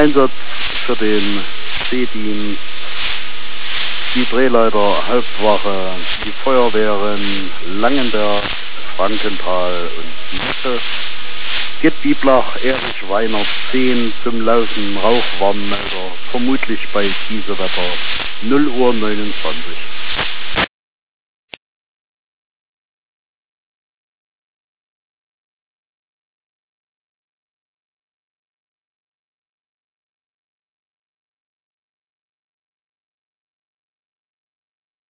Einsatz für den C-Dienst, die Drehleiter Hauptwache, die Feuerwehren Langenberg, Frankenthal und Mitte. Geht Bieblach Erich Weiner 10 zum Laufen Rauchwarnmelder, vermutlich bei Kiesewetter 0 Uhr 29.